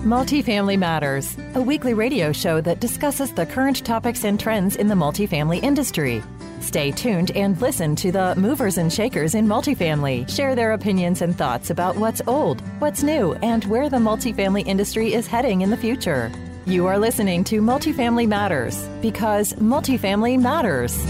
Multifamily Matters, a weekly radio show that discusses the current topics and trends in the multifamily industry. Stay tuned and listen to the movers and shakers in multifamily share their opinions and thoughts about what's old, what's new, and where the multifamily industry is heading in the future. You are listening to Multifamily Matters because multifamily matters.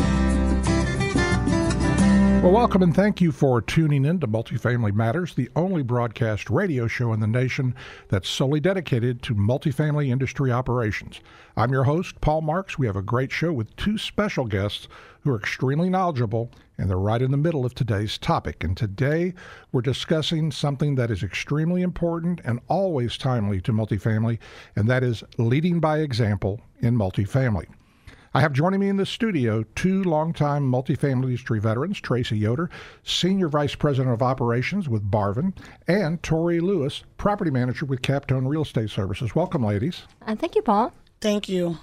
Well, welcome and thank you for tuning in to Multifamily Matters, the only broadcast radio show in the nation that's solely dedicated to multifamily industry operations. I'm your host, Paul Marks. We have a great show with two special guests who are extremely knowledgeable, and they're right in the middle of today's topic. And today we're discussing something that is extremely important and always timely to multifamily, and that is leading by example in multifamily. I have joining me in the studio two longtime multifamily industry veterans, Tracy Yoder, Senior Vice President of Operations with Barvin, and Tori Lewis, Property Manager with Capstone Real Estate Services. Welcome, ladies. Thank you, Paul. Thank you.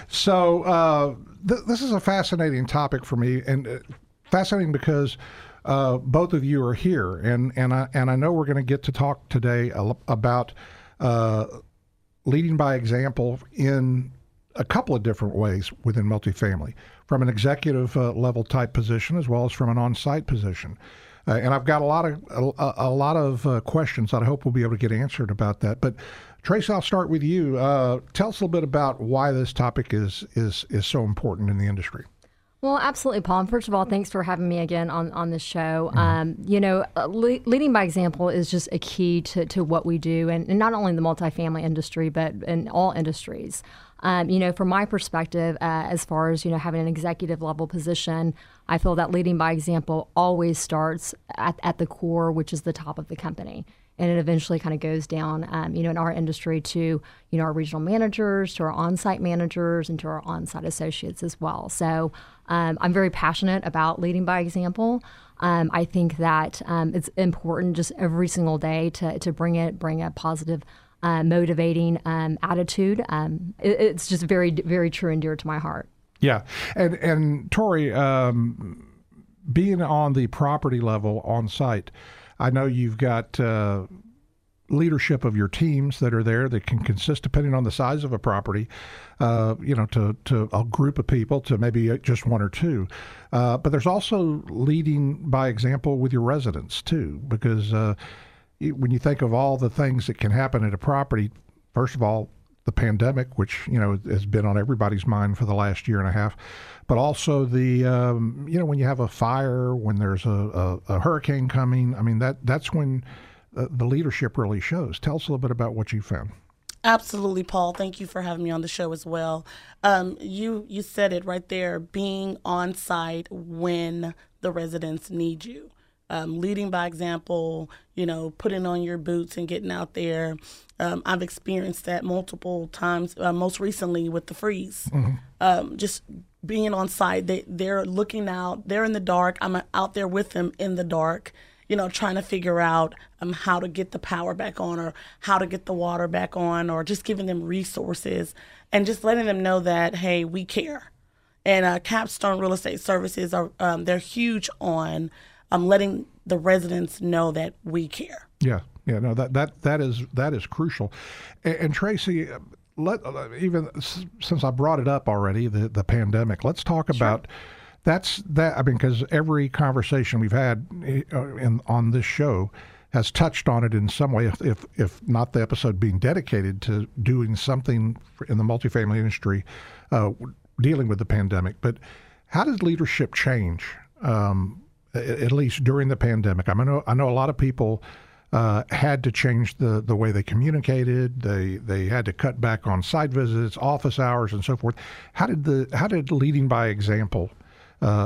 So this is a fascinating topic for me, and fascinating because both of you are here, and I know we're going to get to talk today about leading by example in a couple of different ways within multifamily, from an executive level type position as well as from an on-site position. And I've got a lot of questions that I hope we'll be able to get answered about that. But Tracy, I'll start with you. Tell us a little bit about why this topic is so important in the industry. Well, absolutely, Paul. First of all, thanks for having me again on this show. Leading by example is just a key to what we do, and not only in the multifamily industry, but in all industries. From my perspective, as far as, having an executive level position, I feel that leading by example always starts at the core, which is the top of the company. And it eventually kind of goes down, in our industry to, our regional managers, to our on-site managers, and to our on-site associates as well. So I'm very passionate about leading by example. I think that it's important just every single day to bring a positive motivating attitude. It's just very, very true and dear to my heart. Yeah. And Tori, being on the property level on site, I know you've got leadership of your teams that are there that can consist, depending on the size of a property, to a group of people, to maybe just one or two. But there's also leading by example with your residents too, because when you think of all the things that can happen at a property, first of all, the pandemic, which, has been on everybody's mind for the last year and a half, but also the, when you have a fire, when there's a hurricane coming, I mean, that's when the leadership really shows. Tell us a little bit about what you found. Absolutely, Paul. Thank you for having me on the show as well. You said it right there, being on site when the residents need you. Leading by example, putting on your boots and getting out there. I've experienced that multiple times, most recently with the freeze. Mm-hmm. Just being on site, they're looking out, they're in the dark. I'm out there with them in the dark, trying to figure out how to get the power back on or how to get the water back on, or just giving them resources and just letting them know that, hey, we care. And Capstone Real Estate Services, they're huge on letting the residents know that we care. Yeah, no, that is crucial. And Tracy, even since I brought it up already, the pandemic, let's talk about because every conversation we've had on this show has touched on it in some way, if not the episode being dedicated to doing something in the multifamily industry dealing with the pandemic. But how did leadership change? At least during the pandemic. I know a lot of people had to change the way they communicated. They had to cut back on site visits, office hours, and so forth. How did leading by example how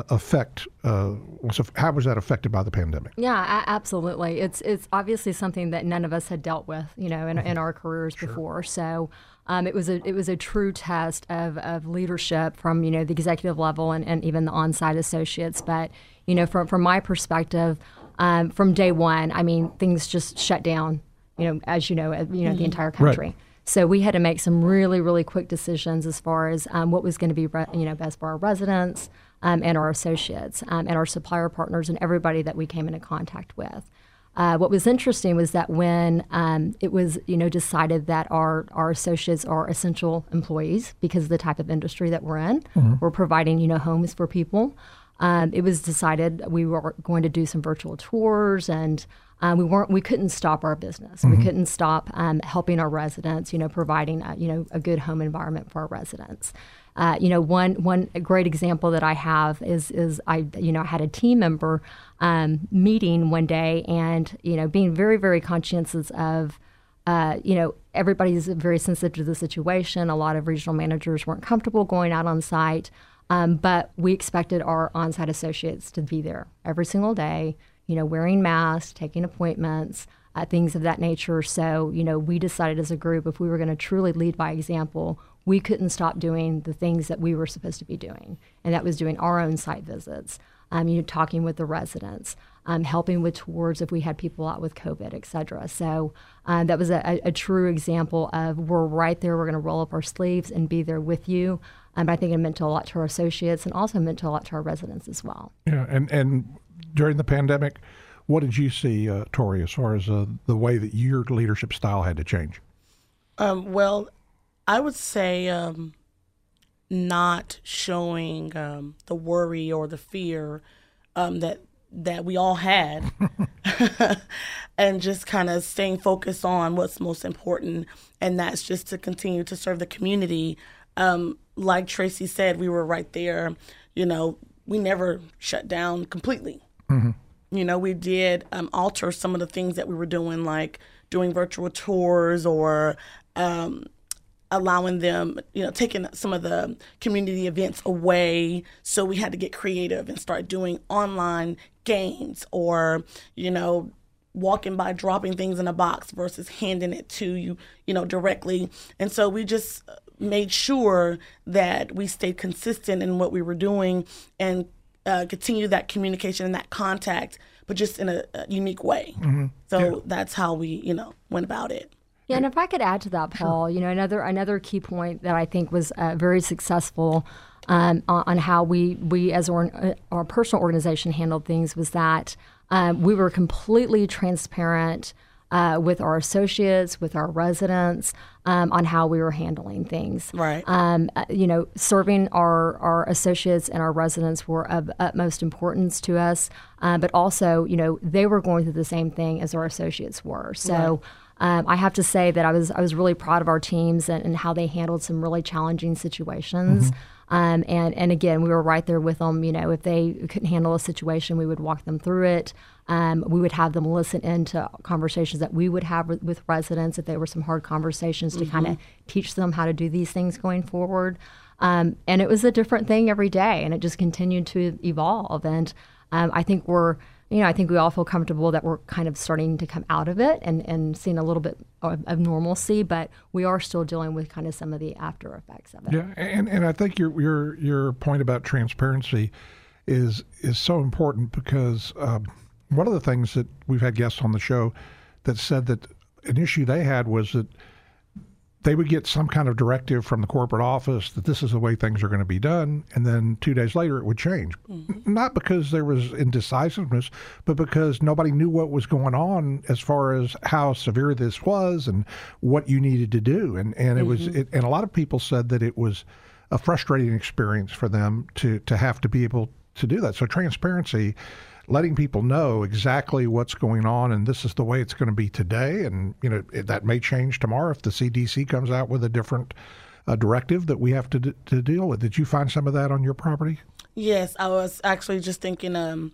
was that affected by the pandemic? Yeah, absolutely. It's obviously something that none of us had dealt with, in our careers before. So it was a true test of leadership from, the executive level and even the on-site associates. But, from my perspective, from day one, I mean, things just shut down, as the entire country. Right. So we had to make some really, really quick decisions as far as what was going to be, best for our residents and our associates and our supplier partners and everybody that we came into contact with. What was interesting was that when it was, decided that our associates are essential employees because of the type of industry that we're in, we're providing, homes for people. It was decided we were going to do some virtual tours, and we couldn't stop our business. We couldn't stop helping our residents, providing a good home environment for our residents. One great example that I have is I had a team member meeting one day, and being very, very conscientious of everybody's very sensitive to the situation. A lot of regional managers weren't comfortable going out on site, but we expected our on-site associates to be there every single day, wearing masks, taking appointments, things of that nature. So, we decided as a group, if we were going to truly lead by example, we couldn't stop doing the things that we were supposed to be doing. And that was doing our own site visits, talking with the residents, helping with tours if we had people out with COVID, et cetera. So that was a true example of we're right there. We're going to roll up our sleeves and be there with you. I think it meant a lot to our associates and also meant a lot to our residents as well. Yeah, and during the pandemic, what did you see, Tori, as far as the way that your leadership style had to change? Well, I would say not showing the worry or the fear that we all had, and just kind of staying focused on what's most important, and that's just to continue to serve the community. Like Tracy said, we were right there. We never shut down completely. We did alter some of the things that we were doing, like doing virtual tours or allowing them, taking some of the community events away. So we had to get creative and start doing online games or, walking by, dropping things in a box versus handing it to you, directly. And so we just made sure that we stayed consistent in what we were doing and continue that communication and that contact, but just in a unique way. So that's how we, went about it. Yeah, and if I could add to that, Paul, another key point that I think was very successful on how we as our personal organization handled things was that we were completely transparent with our associates, with our residents, on how we were handling things. Right. Serving our associates and our residents were of utmost importance to us, but also, they were going through the same thing as our associates were. So. Right. I have to say that I was really proud of our teams and how they handled some really challenging situations. And again, we were right there with them. If they couldn't handle a situation, we would walk them through it. We would have them listen into conversations that we would have with residents if they were some hard conversations to kind of teach them how to do these things going forward. And it was a different thing every day, and it just continued to evolve. And I think I think we all feel comfortable that we're kind of starting to come out of it and seeing a little bit of normalcy, but we are still dealing with kind of some of the after effects of it. Yeah, and I think your point about transparency is so important because one of the things that we've had guests on the show that said that an issue they had was that they would get some kind of directive from the corporate office that this is the way things are going to be done, and then 2 days later it would change. Not because there was indecisiveness, but because nobody knew what was going on as far as how severe this was and what you needed to do. And it was, and a lot of people said that it was a frustrating experience for them to have to be able to do that. So transparency, letting people know exactly what's going on, and this is the way it's going to be today, and that may change tomorrow if the CDC comes out with a different directive that we have to deal with. Did you find some of that on your property? Yes, I was actually just thinking.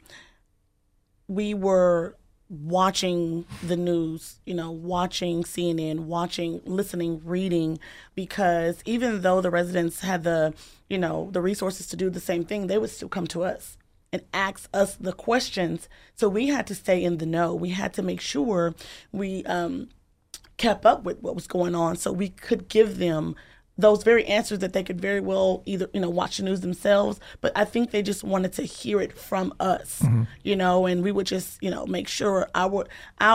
We were watching the news, watching CNN, listening, reading, because even though the residents had the resources to do the same thing, they would still come to us and ask us the questions. So we had to stay in the know. We had to make sure we kept up with what was going on so we could give them those very answers that they could very well either, watch the news themselves, but I think they just wanted to hear it from us, and we would just, make sure our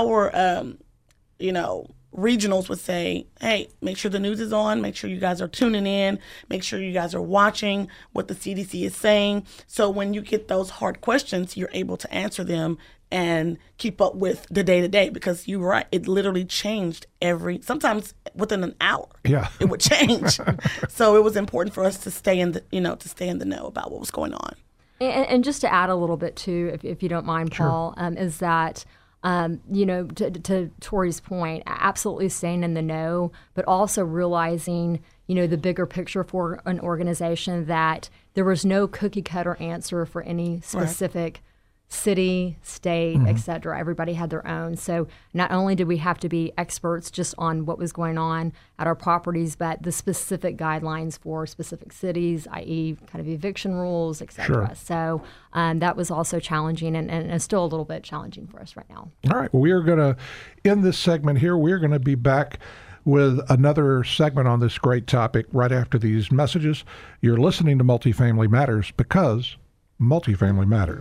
regionals would say, hey, make sure the news is on, make sure you guys are tuning in, make sure you guys are watching what the CDC is saying. So when you get those hard questions, you're able to answer them and keep up with the day-to-day, because you're right, it literally changed sometimes within an hour. Yeah. It would change. So it was important for us to stay in the know about what was going on. And just to add a little bit too, if you don't mind, Paul, is that to Tori's point, absolutely staying in the know, but also realizing, the bigger picture for an organization, that there was no cookie cutter answer for any specific city, state, et cetera. Everybody had their own. So not only did we have to be experts just on what was going on at our properties, but the specific guidelines for specific cities, i.e. kind of eviction rules, et cetera. Sure. So that was also challenging and it's still a little bit challenging for us right now. All right. Well, we are going to end this segment here. We're going to be back with another segment on this great topic right after these messages. You're listening to Multifamily Matters, because multifamily matters.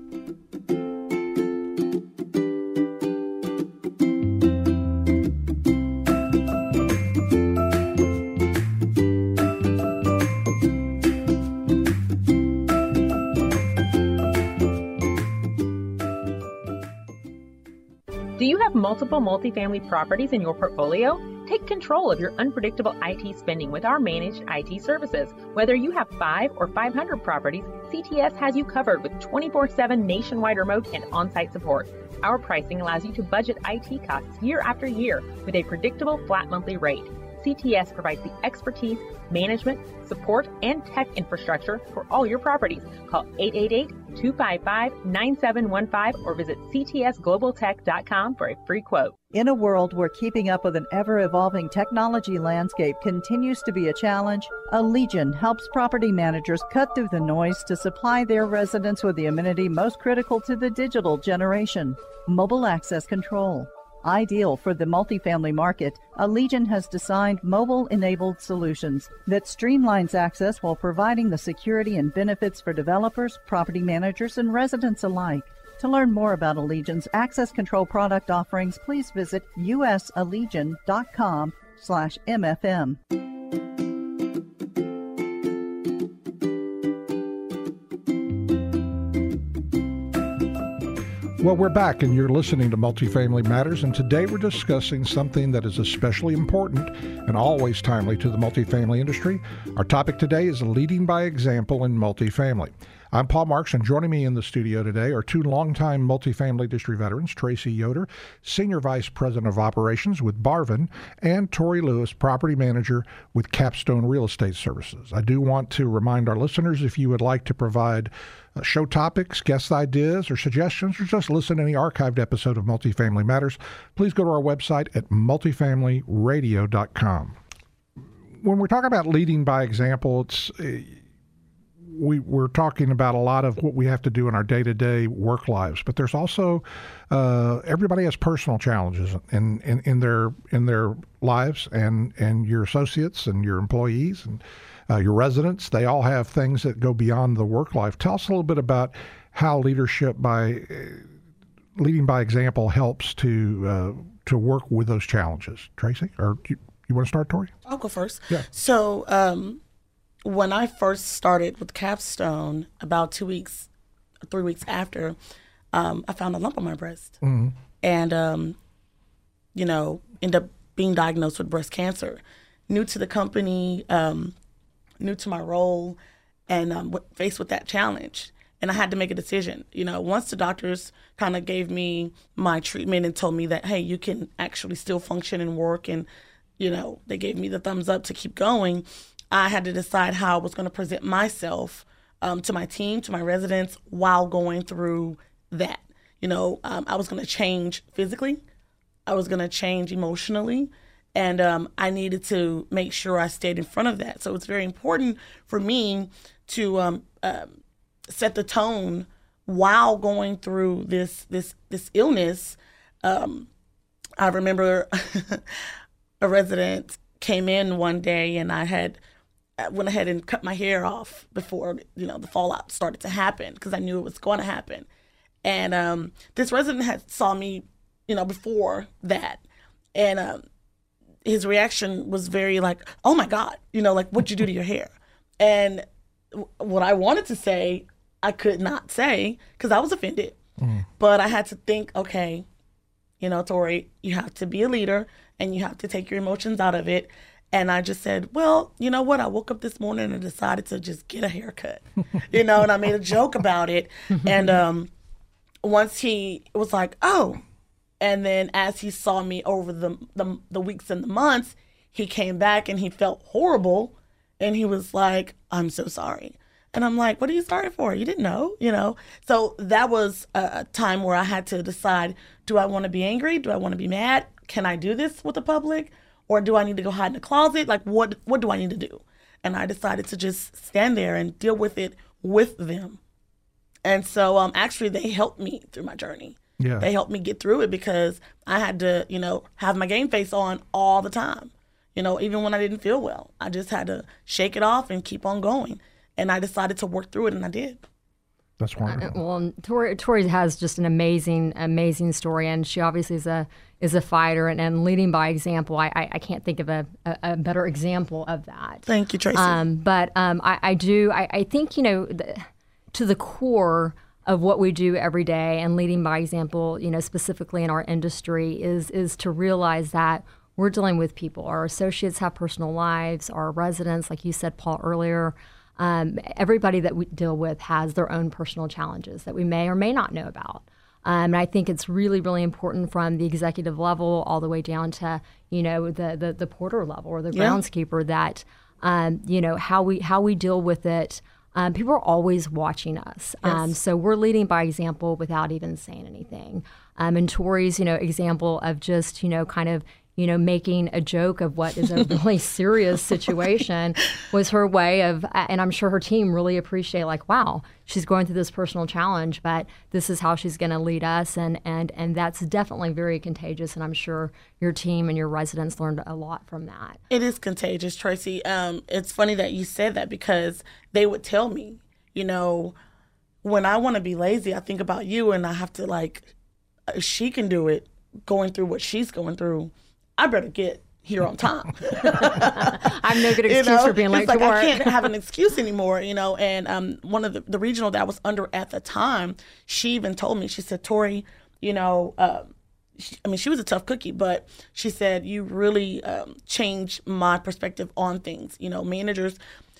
Do you have multiple multifamily properties in your portfolio? Take control of your unpredictable IT spending with our managed IT services. Whether you have 5 or 500 properties, CTS has you covered with 24/7 nationwide remote and on-site support. Our pricing allows you to budget IT costs year after year with a predictable flat monthly rate. CTS provides the expertise, management, support, and tech infrastructure for all your properties. Call 888-255-9715 or visit ctsglobaltech.com for a free quote. In a world where keeping up with an ever-evolving technology landscape continues to be a challenge, Allegion helps property managers cut through the noise to supply their residents with the amenity most critical to the digital generation: mobile access control. Ideal for the multifamily market, Allegion has designed mobile-enabled solutions that streamlines access while providing the security and benefits for developers, property managers, and residents alike. To learn more about Allegion's access control product offerings, please visit usallegion.com/MFM. Well, we're back, and you're listening to Multifamily Matters, and today we're discussing something that is especially important and always timely to the multifamily industry. Our topic today is leading by example in multifamily. I'm Paul Marks, and joining me in the studio today are two longtime multifamily industry veterans, Tracy Yoder, Senior Vice President of Operations with Barvin, and Tori Lewis, Property Manager with Capstone Real Estate Services. I do want to remind our listeners, if you would like to provide show topics, guest ideas, or suggestions, or just listen to any archived episode of Multifamily Matters, please go to our website at multifamilyradio.com. When we're talking about leading by example, it's we're talking about a lot of what we have to do in our day-to-day work lives, but there's also everybody has personal challenges in their lives, and your associates and your employees and your residents, they all have things that go beyond the work life. Tell us a little bit about how leadership by leading by example helps to work with those challenges. Tracy, or you want to start, Tori? I'll go first. Yeah. So when I first started with Capstone, about 3 weeks after, I found a lump on my breast, and ended up being diagnosed with breast cancer. New to the company, new to my role, and faced with that challenge. And I had to make a decision. Once the doctors kind of gave me my treatment and told me that, hey, you can actually still function and work, and, they gave me the thumbs up to keep going, I had to decide how I was going to present myself to my team, to my residents, while going through that. I was going to change physically. I was going to change emotionally. And I needed to make sure I stayed in front of that. So it's very important for me to set the tone while going through this illness. I remember a resident came in one day, and I went ahead and cut my hair off before the fallout started to happen, because I knew it was going to happen. And this resident had saw me before that, and his reaction was very like, oh my God, what'd you do to your hair? And what I wanted to say, I could not say, because I was offended. But I had to think, okay, you know, Tori, you have to be a leader and you have to take your emotions out of it. And I just said, well, you know what? I woke up this morning and decided to just get a haircut, you know, and I made a joke about it. And once he was like, oh, and then as he saw me over the weeks and the months, he came back and he felt horrible. And he was like, I'm so sorry. And I'm like, what are you sorry for? You didn't know, you know? So that was a time where I had to decide, do I want to be angry? Do I want to be mad? Can I do this with the public? Or do I need to go hide in the closet? Like, what do I need to do? And I decided to just stand there and deal with it with them. And so actually they helped me through my journey. Yeah. They helped me get through it because I had to, you know, have my game face on all the time. You know, even when I didn't feel well, I just had to shake it off and keep on going. And I decided to work through it, and I did. That's wonderful. Well, Tori has just an amazing story, and she obviously is a fighter and leading by example. I can't think of a better example of that. Thank you, Tracy. I think, you know, to the core of what we do every day and leading by example, you know, specifically in our industry is to realize that we're dealing with people. Our associates have personal lives. Our residents, like you said, Paul, earlier, everybody that we deal with has their own personal challenges that we may or may not know about. And I think it's really, really important from the executive level all the way down to, you know, the porter level or the groundskeeper that, you know, how we deal with it. People are always watching us. Yes. So we're leading by example without even saying anything. And Tori's, you know, example of just, you know, kind of, you know, making a joke of what is a really serious situation was her way of, and I'm sure her team really appreciate, like, wow, she's going through this personal challenge, but this is how she's going to lead us. And that's definitely very contagious. And I'm sure your team and your residents learned a lot from that. It is contagious, Tracy. It's funny that you said that because they would tell me, you know, when I want to be lazy, I think about you and I have to, like, she can do it going through what she's going through. I better get here on time. I'm no good excuse for being late to work. I can't have an excuse anymore, you know. And one of the regional that I was under at the time, she even told me, she said, Tori, you know, she was a tough cookie, but she said, you really changed my perspective on things. You know, managers,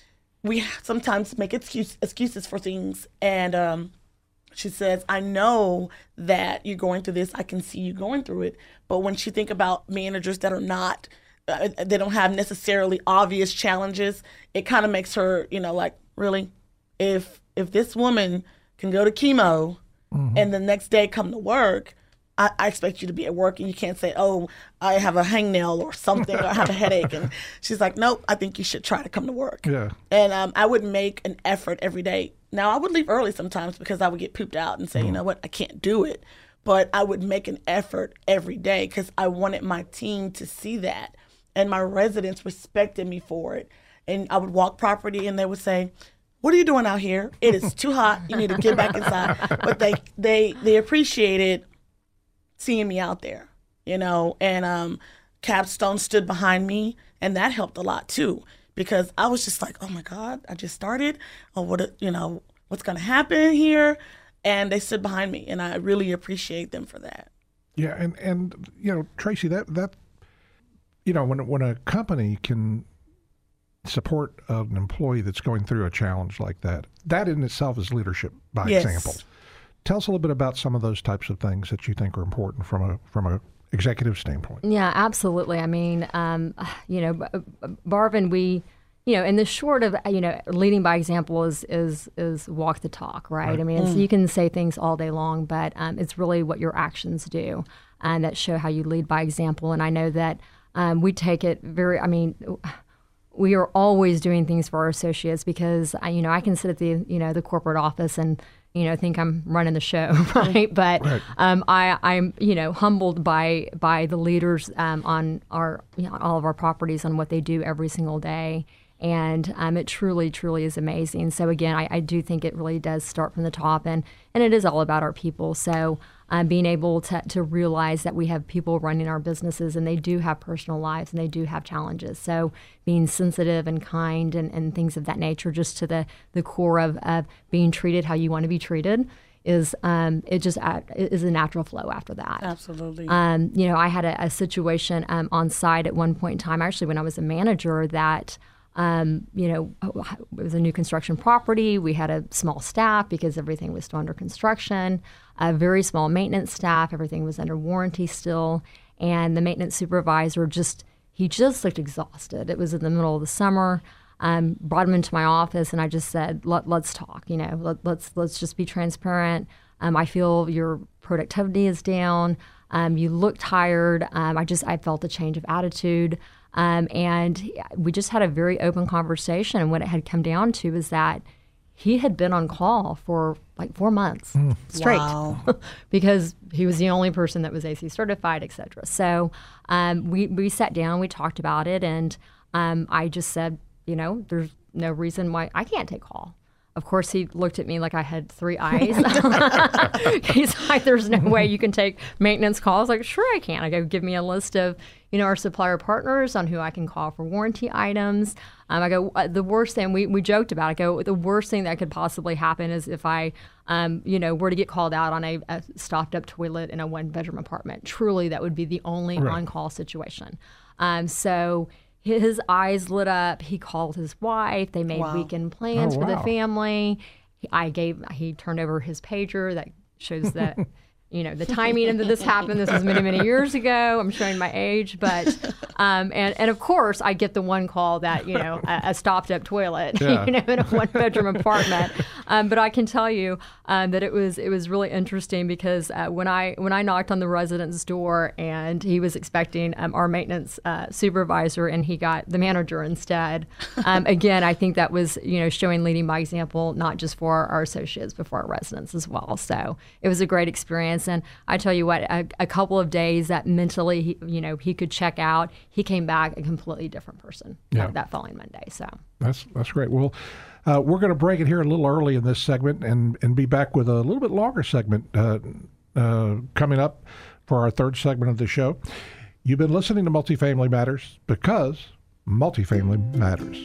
we sometimes make excuses for things. And she says, I know that you're going through this. I can see you going through it. But when she think about managers that are not, they don't have necessarily obvious challenges, it kind of makes her, you know, like, really? If this woman can go to chemo and the next day come to work, I expect you to be at work and you can't say, oh, I have a hangnail or something or I have a headache. And she's like, nope, I think you should try to come to work. Yeah. And I would make an effort every day. Now, I would leave early sometimes because I would get pooped out and say, you know what, I can't do it. But I would make an effort every day because I wanted my team to see that. And my residents respected me for it. And I would walk property and they would say, what are you doing out here? It is too hot. You need to get back inside. But they appreciated seeing me out there, you know. And Capstone stood behind me, and that helped a lot too. Because I was just like, oh my God, I just started. Oh, what's going to happen here? And they stood behind me, and I really appreciate them for that. Yeah, and you know, Tracy, that you know, when a company can support an employee that's going through a challenge like that, that in itself is leadership by example. Tell us a little bit about some of those types of things that you think are important from a executive standpoint. Yeah, absolutely. I mean, you know, Barvin, we, you know, in the short of, you know, leading by example is walk the talk, right? I mean, you can say things all day long, but it's really what your actions do and that show how you lead by example. And I know that we take it very, I mean, we are always doing things for our associates because, you know, I can sit at the, you know, the corporate office and, you know, think I'm running the show, right? But I'm, you know, humbled by the leaders on our, you know, all of our properties on what they do every single day. And it truly, truly is amazing. So again, I do think it really does start from the top, and it is all about our people. So being able to realize that we have people running our businesses and they do have personal lives and they do have challenges. So being sensitive and kind and things of that nature, just to the core of being treated how you want to be treated, is it just is a natural flow after that. Absolutely. I had a situation on site at one point in time, actually when I was a manager, that it was a new construction property. We had a small staff because everything was still under construction, a very small maintenance staff. Everything was under warranty still. And the maintenance supervisor just looked exhausted. It was in the middle of the summer. Brought him into my office and I just said, let's talk, let's just be transparent. I feel your productivity is down. You look tired. I felt a change of attitude. And we just had a very open conversation. And what it had come down to is that he had been on call for like 4 months straight. Wow. Because he was the only person that was AC certified, et cetera. So we sat down, we talked about it, and I just said, there's no reason why I can't take call. Of course, he looked at me like I had 3 eyes. He's like, there's no way you can take maintenance calls. Like, sure I can. I go, give me a list of, our supplier partners on who I can call for warranty items. I go, the worst thing, we joked about it. I go, the worst thing that could possibly happen is if I, were to get called out on a stopped up toilet in a 1-bedroom apartment. Truly, that would be the only on-call situation. So his eyes lit up. He called his wife. They made weekend plans for the family. He turned over his pager that shows that, the timing that this happened. This was many, many years ago. I'm showing my age, but and of course I get the one call that a stopped up toilet, in a 1-bedroom apartment. But I can tell you that it was really interesting because when I knocked on the resident's door and he was expecting our maintenance supervisor and he got the manager instead. Again, I think that was leading by example, not just for our associates but for our residents as well. So it was a great experience. And I tell you what, a couple of days that mentally, he could check out. He came back a completely different person that following Monday. So that's great. Well, we're going to break it here a little early in this segment and be back with a little bit longer segment coming up for our third segment of the show. You've been listening to Multifamily Matters because multifamily matters.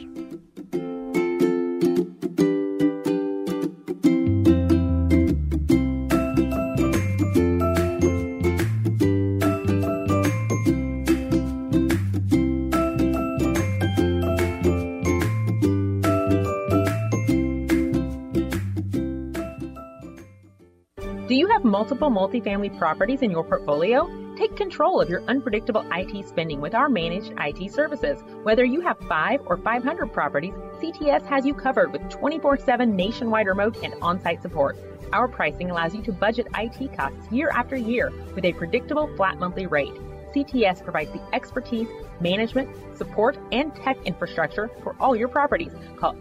Do you have multiple multifamily properties in your portfolio? Take control of your unpredictable IT spending with our managed IT services. Whether you have 5 or 500 properties, CTS has you covered with 24/7 nationwide remote and on-site support. Our pricing allows you to budget IT costs year after year with a predictable flat monthly rate. CTS provides the expertise, management, support, and tech infrastructure for all your properties. Call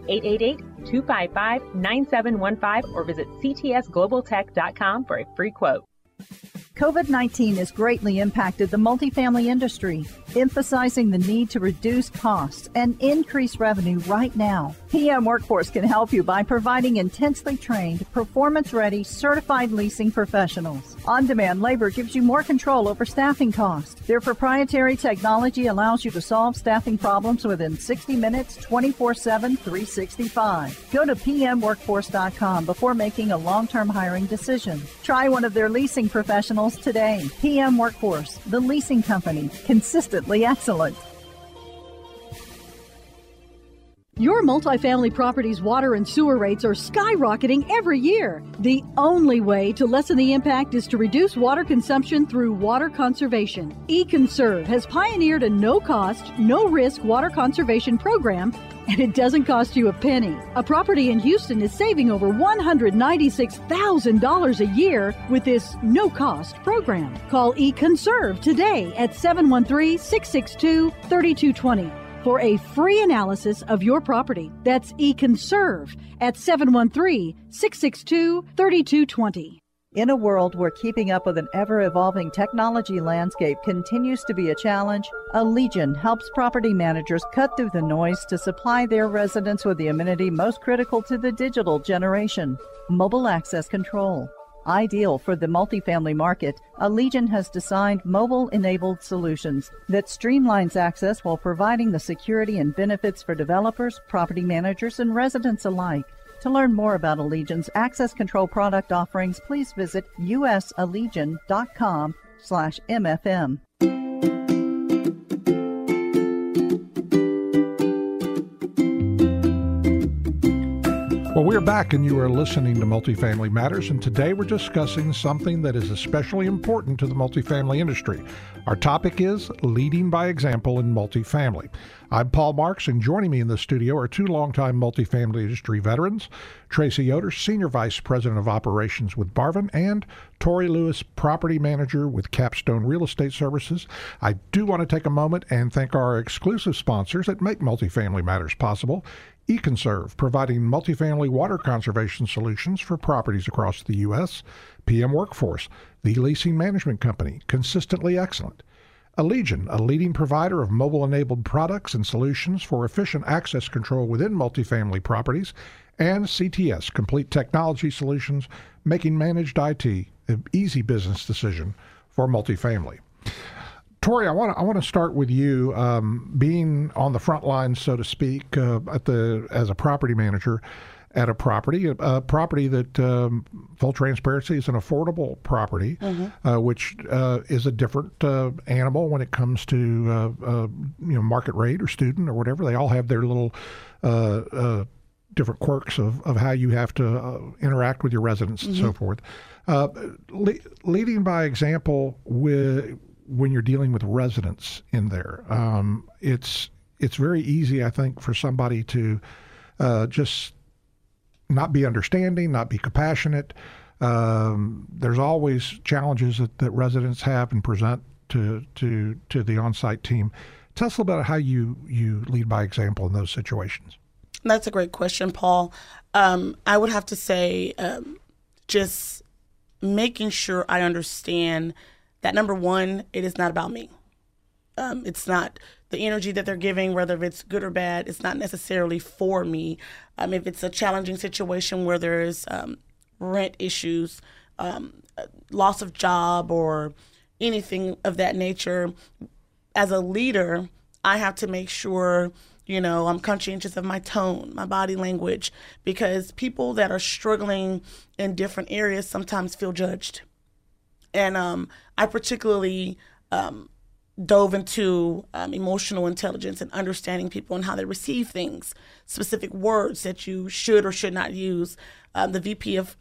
888-255-9715 or visit ctsglobaltech.com for a free quote. COVID-19 has greatly impacted the multifamily industry, emphasizing the need to reduce costs and increase revenue right now. PM Workforce can help you by providing intensely trained, performance-ready, certified leasing professionals. On-demand labor gives you more control over staffing costs. Their proprietary technology allows you to solve staffing problems within 60 minutes, 24/7, 365. Go to pmworkforce.com before making a long-term hiring decision. Try one of their leasing professionals today. PM Workforce, the leasing company, consistently excellent. Your multifamily property's water and sewer rates are skyrocketing every year. The only way to lessen the impact is to reduce water consumption through water conservation. eConserve has pioneered a no-cost, no-risk water conservation program, and it doesn't cost you a penny. A property in Houston is saving over $196,000 a year with this no-cost program. Call eConserve today at 713-662-3220. for a free analysis of your property. That's eConserve at 713-662-3220. In a world where keeping up with an ever-evolving technology landscape continues to be a challenge, Allegion helps property managers cut through the noise to supply their residents with the amenity most critical to the digital generation: mobile access control. Ideal for the multifamily market, Allegion has designed mobile-enabled solutions that streamlines access while providing the security and benefits for developers, property managers, and residents alike. To learn more about Allegion's access control product offerings, please visit usallegion.com/MFM. Well, we're back and you are listening to Multifamily Matters, and today we're discussing something that is especially important to the multifamily industry. Our topic is leading by example in multifamily. I'm Paul Marks, and joining me in the studio are two longtime multifamily industry veterans, Tracy Yoder, Senior Vice President of Operations with Barvin, and Tori Lewis, Property Manager with Capstone Real Estate Services. I do want to take a moment and thank our exclusive sponsors that make Multifamily Matters possible. EconServe, providing multifamily water conservation solutions for properties across the U.S. PM Workforce, the leasing management company, consistently excellent. Allegion, a leading provider of mobile-enabled products and solutions for efficient access control within multifamily properties. And CTS, complete technology solutions, making managed IT an easy business decision for multifamily. Tori, I want to start with you, being on the front lines, so to speak, as a property manager at a property that, full transparency, is an affordable property, which is a different animal when it comes to market rate or student or whatever. They all have their little different quirks of how you have to interact with your residents and so forth. Leading by example when you're dealing with residents in there, it's very easy, I think, for somebody to just not be understanding, not be compassionate. There's always challenges that residents have and present to the on-site team. Tell us a little bit about how you lead by example in those situations. That's a great question, Paul. I would have to say just making sure I understand that, number one, it is not about me. It's not the energy that they're giving, whether it's good or bad. It's not necessarily for me. If it's a challenging situation where there's rent issues, loss of job, or anything of that nature, as a leader, I have to make sure, I'm conscientious of my tone, my body language, because people that are struggling in different areas sometimes feel judged. And I particularly dove into emotional intelligence and understanding people and how they receive things, specific words that you should or should not use. The VP of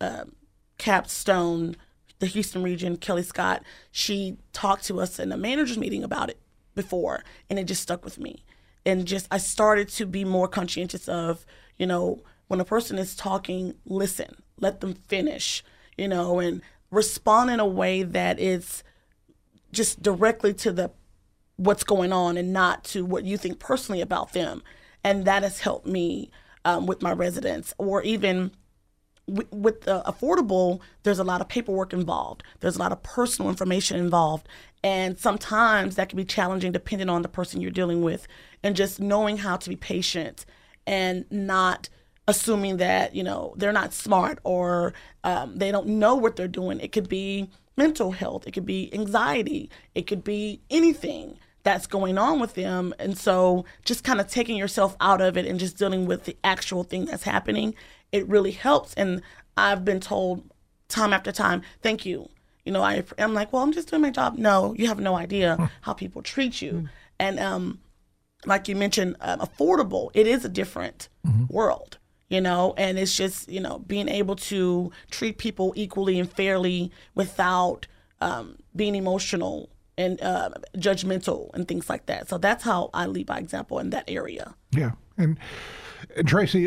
Capstone, the Houston region, Kelly Scott, she talked to us in a manager's meeting about it before, and it just stuck with me. And I started to be more conscientious of, when a person is talking, listen, let them finish, and respond in a way that is just directly to what's going on and not to what you think personally about them. And that has helped me with my residents. Or even with the affordable, there's a lot of paperwork involved. There's a lot of personal information involved. And sometimes that can be challenging depending on the person you're dealing with. And just knowing how to be patient and not assuming that, they're not smart or they don't know what they're doing. It could be mental health. It could be anxiety. It could be anything that's going on with them. And so just kind of taking yourself out of it and just dealing with the actual thing that's happening, it really helps. And I've been told time after time, thank you. I'm like, well, I'm just doing my job. No, you have no idea how people treat you. And like you mentioned, affordable, it is a different world. And it's just, being able to treat people equally and fairly without being emotional and judgmental and things like that. So that's how I lead by example in that area. Yeah. And Tracy,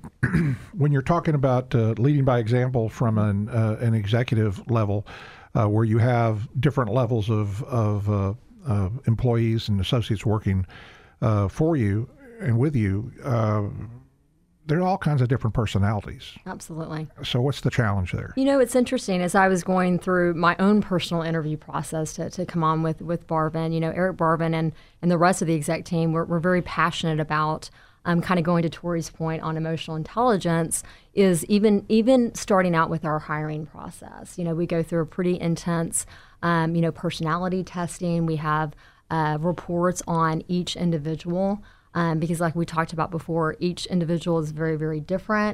when you're talking about leading by example from an executive level, where you have different levels of employees and associates working for you and with you, there are all kinds of different personalities. Absolutely. So what's the challenge there? It's interesting. As I was going through my own personal interview process to come on with Barvin, Eric Barvin and the rest of the exec team, we're very passionate about kind of going to Tori's point on emotional intelligence, is even starting out with our hiring process. We go through a pretty intense, personality testing. We have reports on each individual. Because like we talked about before, each individual is very, very different.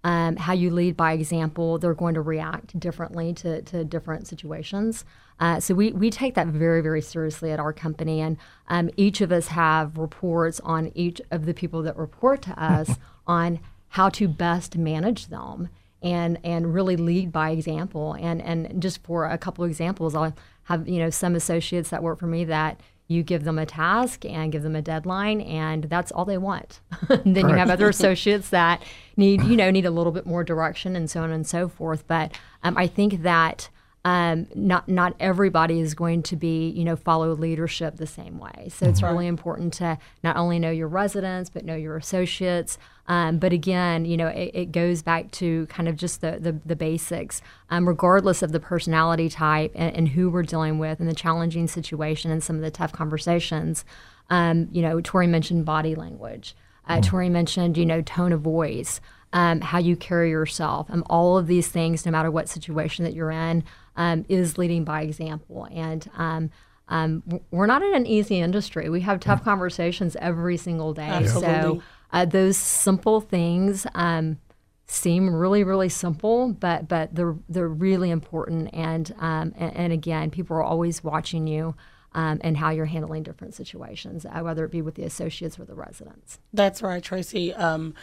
how you lead by example, they're going to react differently to different situations. So we take that very, very seriously at our company. And each of us have reports on each of the people that report to us on how to best manage them and really lead by example. And just for a couple of examples, I'll have some associates that work for me that you give them a task and give them a deadline, and that's all they want. Then you have other associates that need a little bit more direction and so on and so forth. But I think that not everybody is going to be, follow leadership the same way. So it's really important to not only know your residents, but know your associates. But again, it goes back to kind of just the basics, regardless of the personality type and who we're dealing with and the challenging situation and some of the tough conversations. Tori mentioned body language. Tori mentioned, tone of voice, how you carry yourself. All of these things, no matter what situation that you're in, is leading by example. And we're not in an easy industry. We have tough conversations every single day. Absolutely. So those simple things seem really, really simple, but they're really important. And again, people are always watching you and how you're handling different situations, whether it be with the associates or the residents. That's right, Tracy. To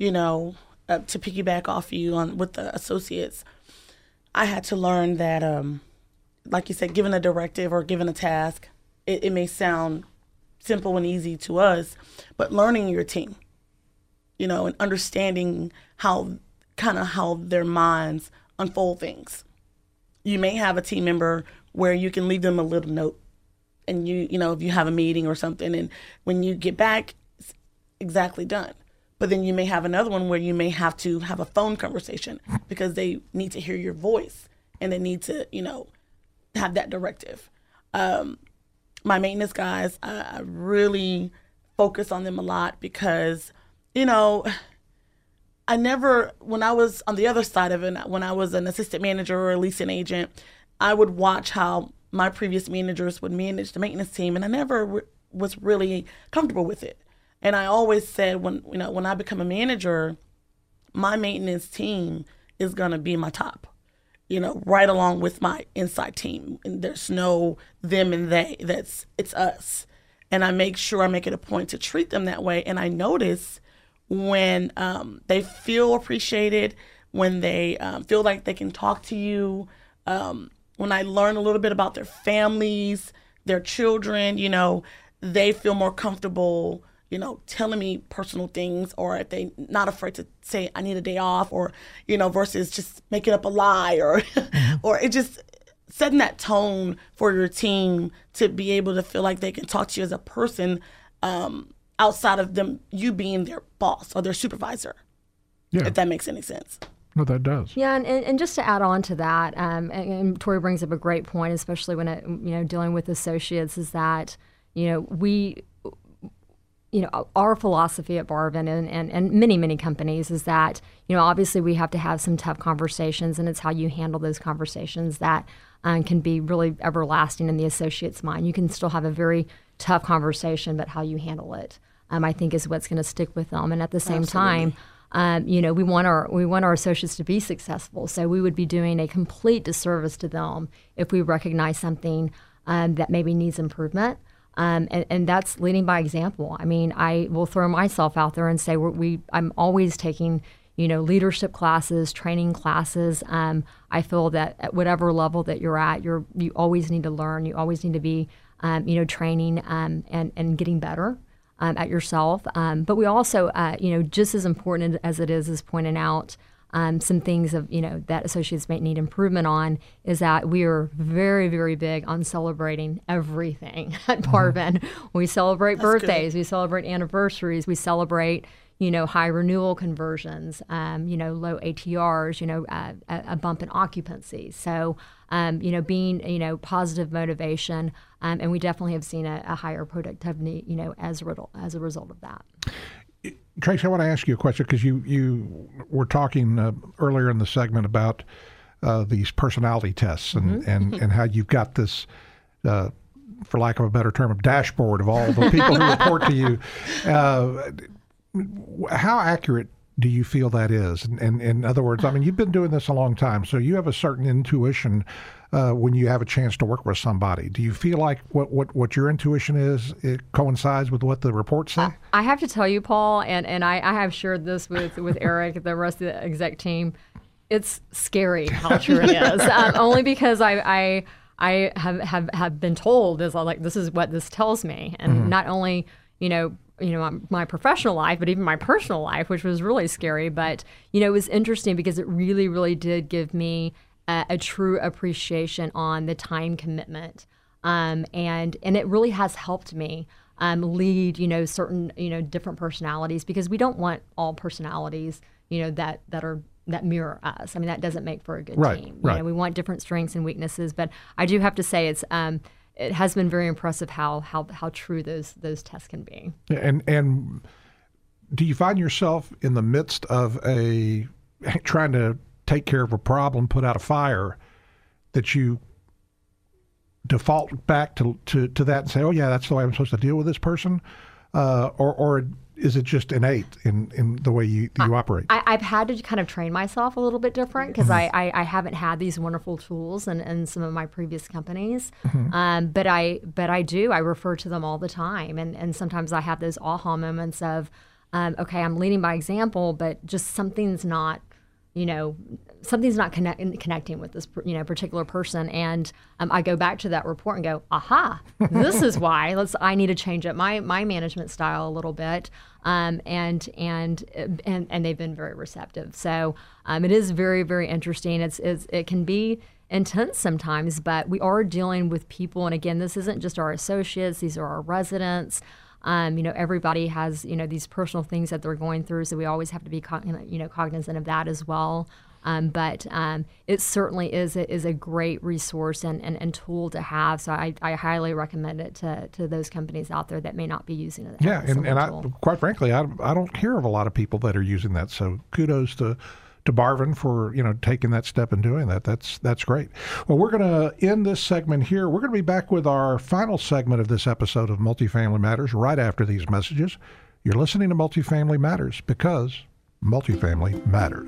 piggyback off you with the associates, I had to learn that, like you said, given a directive or given a task, it may sound simple and easy to us, but learning your team, and understanding how their minds unfold things. You may have a team member where you can leave them a little note, and if you have a meeting or something, and when you get back, it's exactly done. But then you may have another one where you may have to have a phone conversation because they need to hear your voice and they need to, have that directive. My maintenance guys, I really focus on them a lot because, I never, when I was on the other side of it, when I was an assistant manager or a leasing agent, I would watch how my previous managers would manage the maintenance team, and I never was really comfortable with it. And I always said, when I become a manager, my maintenance team is going to be my top, right along with my inside team. And there's no them and they, it's us. And I make it a point to treat them that way. And I notice when they feel appreciated, when they feel like they can talk to you, when I learn a little bit about their families, their children, they feel more comfortable telling me personal things, or if they not afraid to say I need a day off, or versus just making up a lie, or it just setting that tone for your team to be able to feel like they can talk to you as a person outside of you being their boss or their supervisor. If that makes any sense. No, that does. Yeah, and just to add on to that, and Tori brings up a great point, especially when dealing with associates, is that we. Our philosophy at Barvin and many, many companies is that, obviously we have to have some tough conversations, and it's how you handle those conversations that can be really everlasting in the associate's mind. You can still have a very tough conversation, but how you handle it, I think, is what's going to stick with them. And at the same time, we want our associates to be successful. So we would be doing a complete disservice to them if we recognize something that maybe needs improvement. And that's leading by example. I mean, I will throw myself out there and say I'm always taking, leadership classes, training classes. I feel that at whatever level that you're at, you always need to learn. You always need to be, training and getting better at yourself. But we also, just as important as it is pointing out some things that associates may need improvement on, is that we are very, very big on celebrating everything at Barvin. We celebrate birthdays, we celebrate anniversaries, we celebrate high renewal conversions, low ATRs, a bump in occupancy. So, being, positive motivation, and we definitely have seen a higher productivity, as a result of that. Tracy, I want to ask you a question, because you were talking earlier in the segment about these personality tests and how you've got this, for lack of a better term, a dashboard of all the people who report to you. How accurate do you feel that is? And in other words, I mean, you've been doing this a long time, so you have a certain intuition when you have a chance to work with somebody. Do you feel like what your intuition is, it coincides with what the reports say? I have to tell you, Paul, and I have shared this with Eric, the rest of the exec team. It's scary how true it is. Only because I have been told is like, this is what this tells me, and not only my professional life, but even my personal life, which was really scary. But it was interesting because it really, really did give me a true appreciation on the time commitment, and it really has helped me lead certain different personalities, because we don't want all personalities that mirror us. I mean, that doesn't make for a good team. Right. We want different strengths and weaknesses, but I do have to say it has been very impressive how true those tests can be. And do you find yourself in the midst of trying to take care of a problem, put out a fire, that you default back to that and say, oh yeah, that's the way I'm supposed to deal with this person, or is it just innate in the way you operate? I've had to kind of train myself a little bit different, because I haven't had these wonderful tools in some of my previous companies. But I do. I refer to them all the time. And sometimes I have those aha moments of, okay, I'm leading by example, but just something's not connecting with this particular person, and I go back to that report and go, aha, this is why. I need to change up my management style a little bit, and they've been very receptive. So it is very, very interesting. It can be intense sometimes, but we are dealing with people, and again, this isn't just our associates; these are our residents. Everybody has, these personal things that they're going through, so we always have to be, cognizant of that as well. But it certainly is a great resource and tool to have. So I highly recommend it to those companies out there that may not be using it. Yeah, and quite frankly, I don't hear of a lot of people that are using that. So kudos to Barvin for taking that step and doing that. That's great. Well, we're going to end this segment here. We're going to be back with our final segment of this episode of Multifamily Matters right after these messages. You're listening to Multifamily Matters because multifamily matters.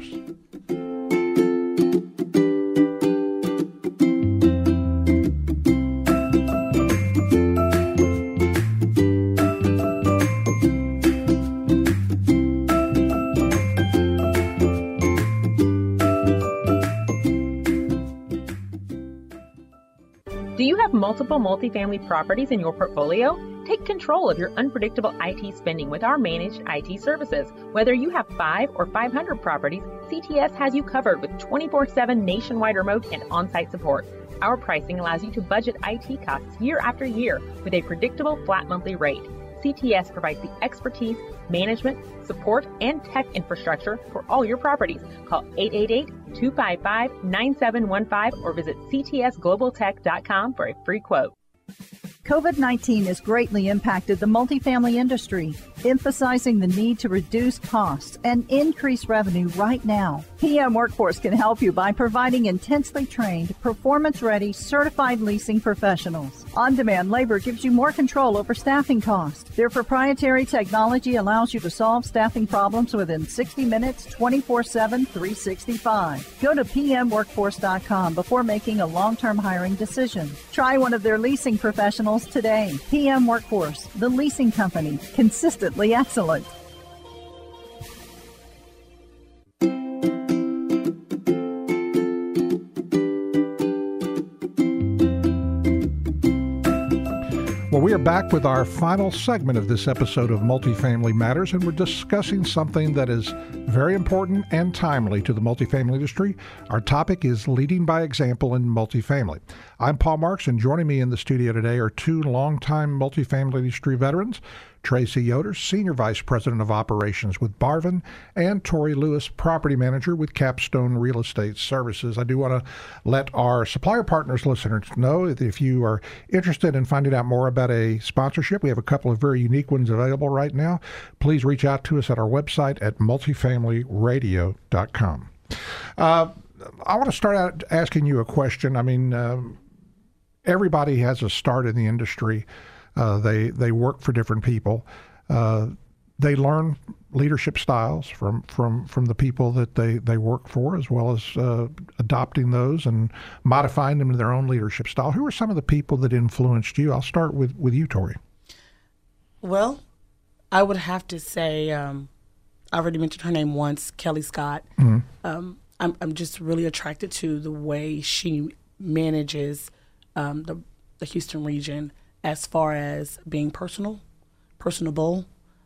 Do you have multiple multifamily properties in your portfolio? Take control of your unpredictable IT spending with our managed IT services. Whether you have 5 or 500 properties, CTS has you covered with 24/7 nationwide remote and on-site support. Our pricing allows you to budget IT costs year after year with a predictable flat monthly rate. CTS provides the expertise, management, support, and tech infrastructure for all your properties. Call 888-255-9715 or visit ctsglobaltech.com for a free quote. COVID-19 has greatly impacted the multifamily industry, emphasizing the need to reduce costs and increase revenue right now. PM Workforce can help you by providing intensely trained, performance-ready, certified leasing professionals. On-demand labor gives you more control over staffing costs. Their proprietary technology allows you to solve staffing problems within 60 minutes, 24/7, 365. Go to pmworkforce.com before making a long-term hiring decision. Try one of their leasing professionals today. PM Workforce, the leasing company, consistently excellent. Well, we are back with our final segment of this episode of Multifamily Matters, and we're discussing something that is very important and timely to the multifamily industry. Our topic is leading by example in multifamily. I'm Paul Marks, and joining me in the studio today are two longtime multifamily industry veterans, Tracy Yoder, Senior Vice President of Operations with Barvin, and Tori Lewis, Property Manager with Capstone Real Estate Services. I do want to let our supplier partners listeners know that if you are interested in finding out more about a sponsorship, we have a couple of very unique ones available right now. Please reach out to us at our website at multifamilyradio.com. I want to start out asking you a question. I mean, everybody has a start in the industry. They work for different people. they learn leadership styles from the people that they work for, as well as adopting those and modifying them to their own leadership style. Who are some of the people that influenced you? I'll start with you, Tori. Well, I would have to say, I already mentioned her name once, Kelly Scott. I'm just really attracted to the way she manages the Houston region as far as being personable,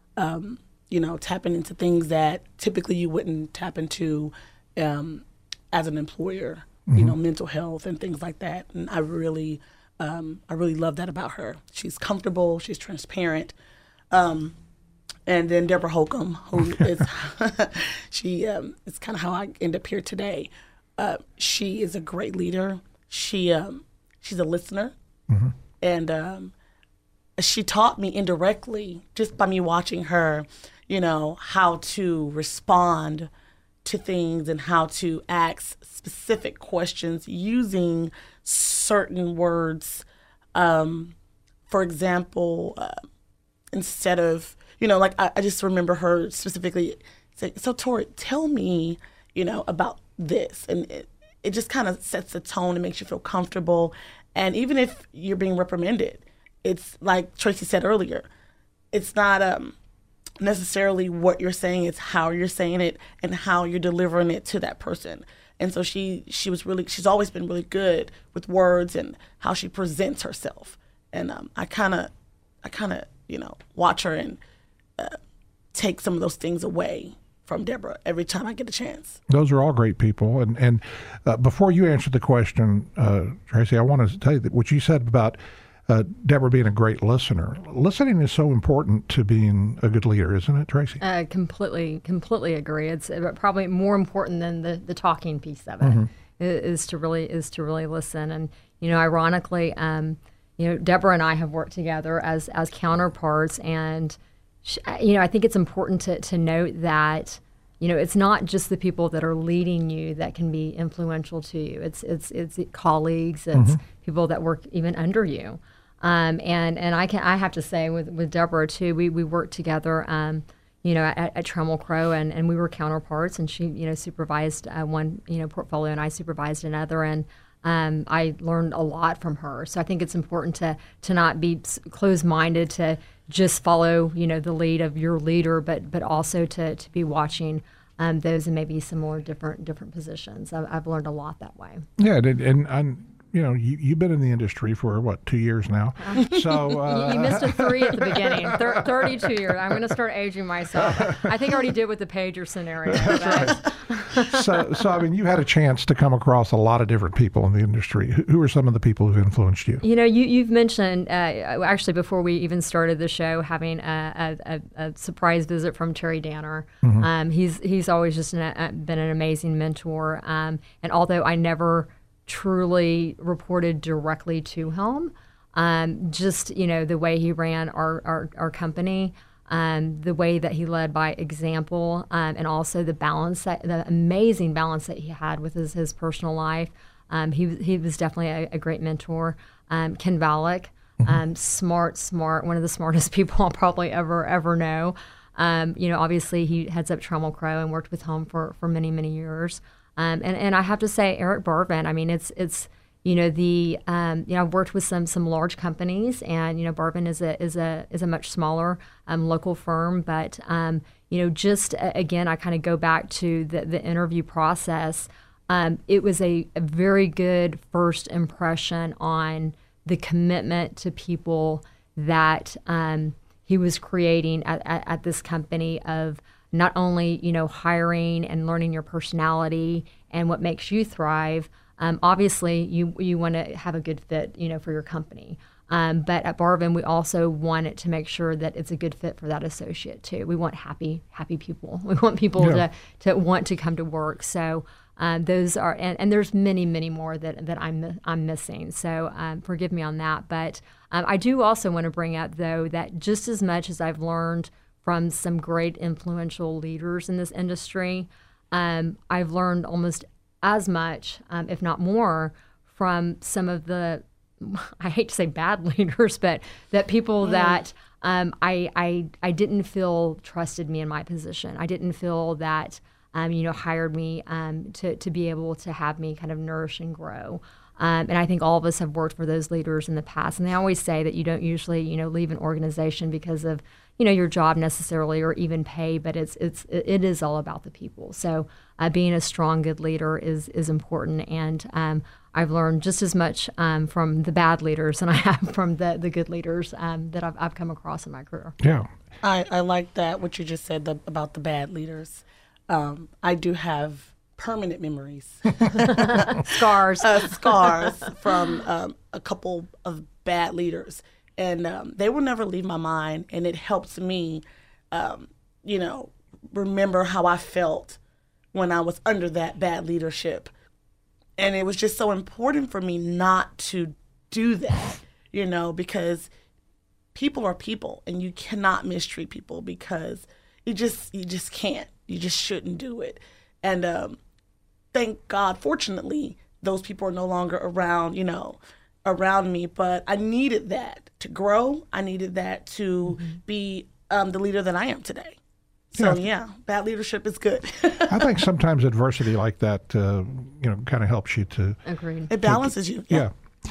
tapping into things that typically you wouldn't tap into as an employer, mental health and things like that. And I really love that about her. She's comfortable, she's transparent. And then Deborah Holcomb, who is, she is kind of how I end up here today. She is a great leader. She's a listener. And she taught me indirectly, just by me watching her, how to respond to things and how to ask specific questions using certain words. For example, instead of, I just remember her specifically saying, so Tori, tell me, about this. And it just kind of sets the tone and makes you feel comfortable. And even if you're being reprimanded, it's like Tracy said earlier, it's not necessarily what you're saying, it's how you're saying it and how you're delivering it to that person. And so she's always been really good with words and how she presents herself. And I kind of watch her and take some of those things away from Deborah every time I get a chance. Those are all great people. And before you answer the question, Tracy, I want to tell you that what you said about Deborah being a great listener. Listening is so important to being a good leader, isn't it, Tracy? Completely agree. It's probably more important than the talking piece of it. Is to really listen. And ironically, Deborah and I have worked together as counterparts, and I think it's important to note that it's not just the people that are leading you that can be influential to you. It's colleagues, it's people that work even under you. And I have to say with Deborah too, we worked together, at Trammell Crow, and we were counterparts, and she, supervised one, portfolio, and I supervised another, and I learned a lot from her. So I think it's important to not be closed-minded, to just follow, the lead of your leader, but also to be watching those in maybe some more different positions. I've learned a lot that way. Yeah, and you've been in the industry for 2 years now. So you missed a 3 at the beginning. 32 years. I'm going to start aging myself. I think I already did with the pager scenario. So I mean, you had a chance to come across a lot of different people in the industry. Who are some of the people who've influenced you? You've mentioned actually before we even started the show, having a surprise visit from Terry Danner. He's always just been an amazing mentor. And although I never truly reported directly to him, just the way he ran our company, the way that he led by example, and also the amazing balance that he had with his personal life. He was definitely a great mentor. Ken Valek, smart, one of the smartest people I'll probably ever know. Obviously he heads up Trammell Crow and worked with him for many years. And I have to say, Eric Barvin, I mean, it's I've worked with some large companies, and Barvin is a much smaller local firm, but just again, I kind of go back to the interview process. It was a very good first impression on the commitment to people that he was creating at this company, of not only, hiring and learning your personality and what makes you thrive. Obviously, you want to have a good fit, for your company. But at Barvin, we also want it to make sure that it's a good fit for that associate too. We want happy people. We want people to want to come to work. So those are, and there's many more that I'm missing. So forgive me on that. But I do also want to bring up, though, that just as much as I've learned from some great influential leaders in this industry, I've learned almost as much, if not more, from some of the, I hate to say bad leaders, but that people that I didn't feel trusted me in my position. I didn't feel that, hired me to be able to have me kind of nourish and grow. And I think all of us have worked for those leaders in the past. And they always say that you don't usually, leave an organization because of, your job necessarily or even pay, but it is all about the people. So being a strong, good leader is important. And I've learned just as much from the bad leaders than I have from the good leaders that I've come across in my career. Yeah. I like that, what you just said about the bad leaders. I do have permanent memories. Scars From a couple of bad leaders. And they will never leave my mind. And it helps me, remember how I felt when I was under that bad leadership. And it was just so important for me not to do that, because people are people and you cannot mistreat people because you just can't. You just shouldn't do it. And thank God, fortunately, those people are no longer around me. But I needed that to grow. I needed that to be the leader that I am today. So, bad leadership is good. I think sometimes adversity like that, kind of helps you to... Agreed. It balances you. Yeah.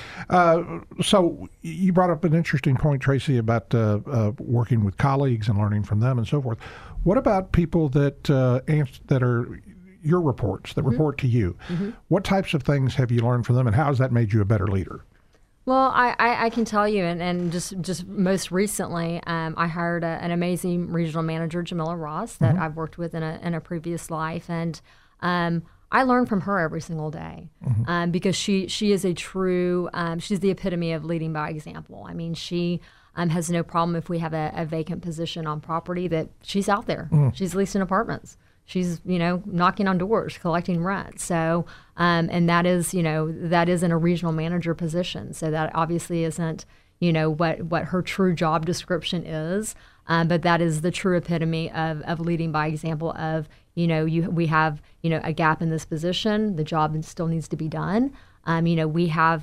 So you brought up an interesting point, Tracy, about working with colleagues and learning from them and so forth. What about people that are your reports, that report to you? What types of things have you learned from them, and how has that made you a better leader? Well, I can tell you, and just most recently, I hired an amazing regional manager, Jamila Ross, that I've worked with in a previous life, and I learn from her every single day because she is a true, she's the epitome of leading by example. I mean, she has no problem if we have a vacant position on property that she's out there. She's leasing apartments. She's, knocking on doors, collecting rent. So, and that is in a regional manager position. So that obviously isn't, what her true job description is. But that is the true epitome of leading by example of, we have, a gap in this position. The job still needs to be done. We have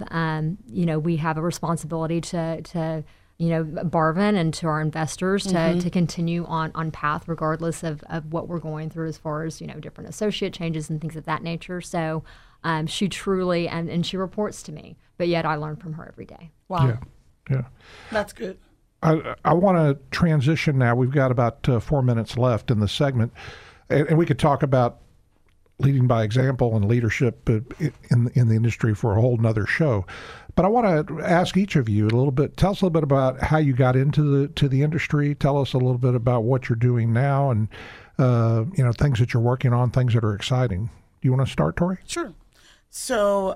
a responsibility to Barvin and to our investors to continue on path regardless of what we're going through as far as, different associate changes and things of that nature. So she truly, and she reports to me, but yet I learn from her every day. Wow. Yeah. That's good. I want to transition now. We've got about 4 minutes left in the segment, and we could talk about leading by example and leadership in the industry for a whole nother show. But I want to ask each of you tell us a little bit about how you got into the industry. Tell us a little bit about what you're doing now and, things that you're working on, things that are exciting. Do you want to start, Tori? Sure. So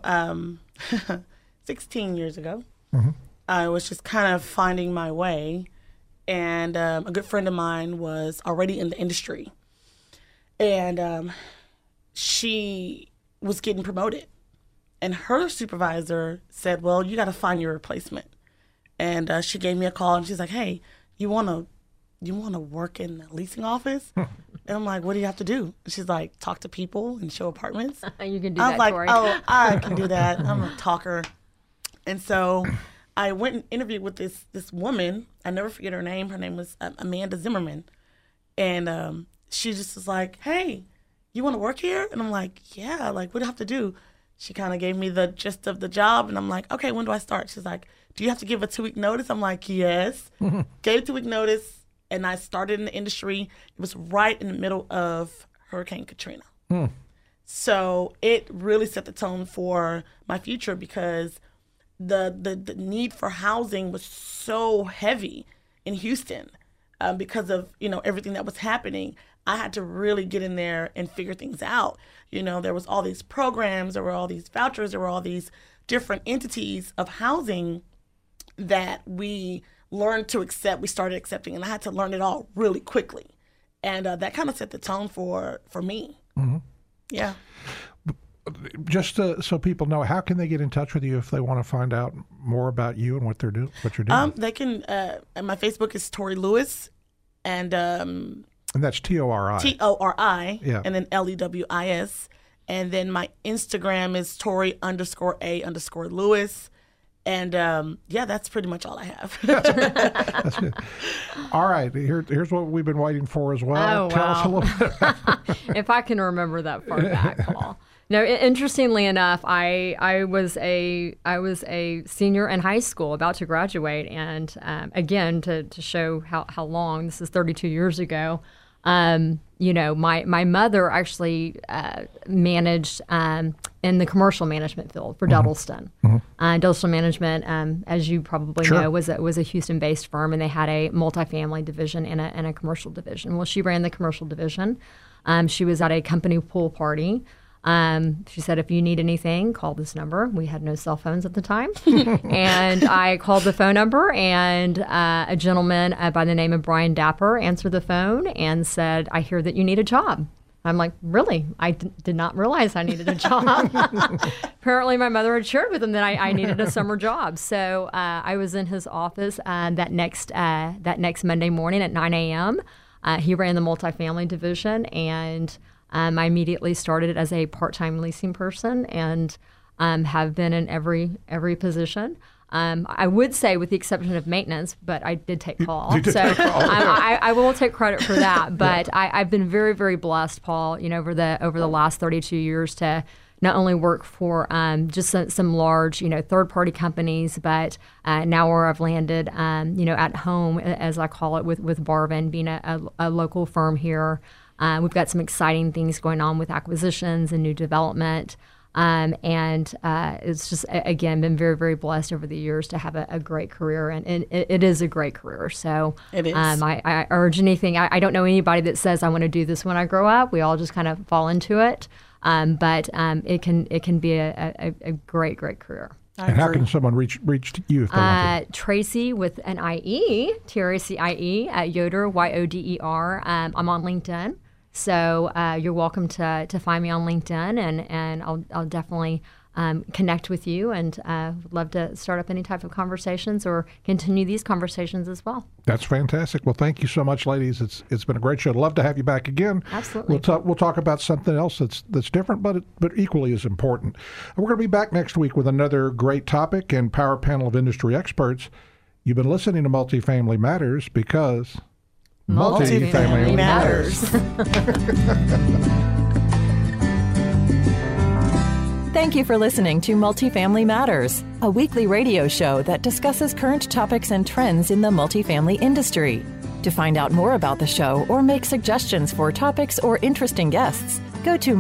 16 years ago, I was just kind of finding my way. And a good friend of mine was already in the industry. And she was getting promoted. And her supervisor said, well, you got to find your replacement. And she gave me a call and she's like, hey, you want to work in the leasing office? And I'm like, what do you have to do? And she's like, talk to people and show apartments. You can do I that, was like, Tori. oh, I can do that. I'm a talker. And so I went and interviewed with this woman. I never forget her name. Her name was Amanda Zimmerman. And she just was like, hey, you want to work here? And I'm like, yeah, like, what do I have to do? She kind of gave me the gist of the job, and I'm like, okay, when do I start? She's like, do you have to give a 2-week notice? I'm like, yes. Gave 2-week notice, and I started in the industry. It was right in the middle of Hurricane Katrina. So it really set the tone for my future because the need for housing was so heavy in Houston because of, everything that was happening. I had to really get in there and figure things out. There was all these programs, there were all these vouchers, there were all these different entities of housing that we learned to accept, we started accepting, and I had to learn it all really quickly. And that kind of set the tone for me. Yeah. Just so people know, how can they get in touch with you if they want to find out more about you and what you're doing? They can, my Facebook is Tori Lewis, and that's Tori. Tori, yeah. And then Lewis. And then my Instagram is Tori_A_Lewis. And yeah, that's pretty much all I have. That's good. All right, here's what we've been waiting for as well. Tell us a little bit about if I can remember that far back, Paul. No, interestingly enough, I was a senior in high school, about to graduate, and again to show how long, this is 32 years ago. My mother actually managed in the commercial management field for Duddleston. Duddleston Management, as you probably know, was a Houston-based firm, and they had a multifamily division and a commercial division. Well, she ran the commercial division. She was at a company pool party. She said, if you need anything, call this number. We had no cell phones at the time. And I called the phone number, and a gentleman by the name of Brian Dapper answered the phone and said, I hear that you need a job. I'm like, really? I did not realize I needed a job. Apparently, my mother had shared with him that I needed a summer job. So I was in his office that next Monday morning at 9 a.m. He ran the multifamily division, and I immediately started as a part-time leasing person and have been in every position. I would say with the exception of maintenance, but I did take call. I will take credit for that. But I've been very, very blessed, Paul, over the last 32 years to not only work for just some large, third-party companies, but now where I've landed, at home, as I call it, with Barvin, being a local firm here. We've got some exciting things going on with acquisitions and new development. And it's just, again, been very, very blessed over the years to have a great career. And it is a great career. So it is. I urge anything. I don't know anybody that says I want to do this when I grow up. We all just kind of fall into it. But it can be a great, great career. And how can someone reach you if they want to? Tracy with an IE, TRACIE, Yoder, YODER. I'm on LinkedIn. So you're welcome to find me on LinkedIn, and I'll definitely connect with you, and would love to start up any type of conversations or continue these conversations as well. That's fantastic. Well, thank you so much, ladies. It's been a great show. I'd love to have you back again. Absolutely. We'll talk about something else that's different, but equally as important. We're going to be back next week with another great topic and power panel of industry experts. You've been listening to Multifamily Matters because Multifamily Matters. Thank you for listening to Multifamily Matters, a weekly radio show that discusses current topics and trends in the multifamily industry. To find out more about the show or make suggestions for topics or interesting guests, go to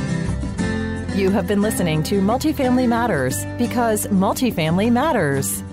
multifamilyradio.com. You have been listening to Multifamily Matters because multifamily matters.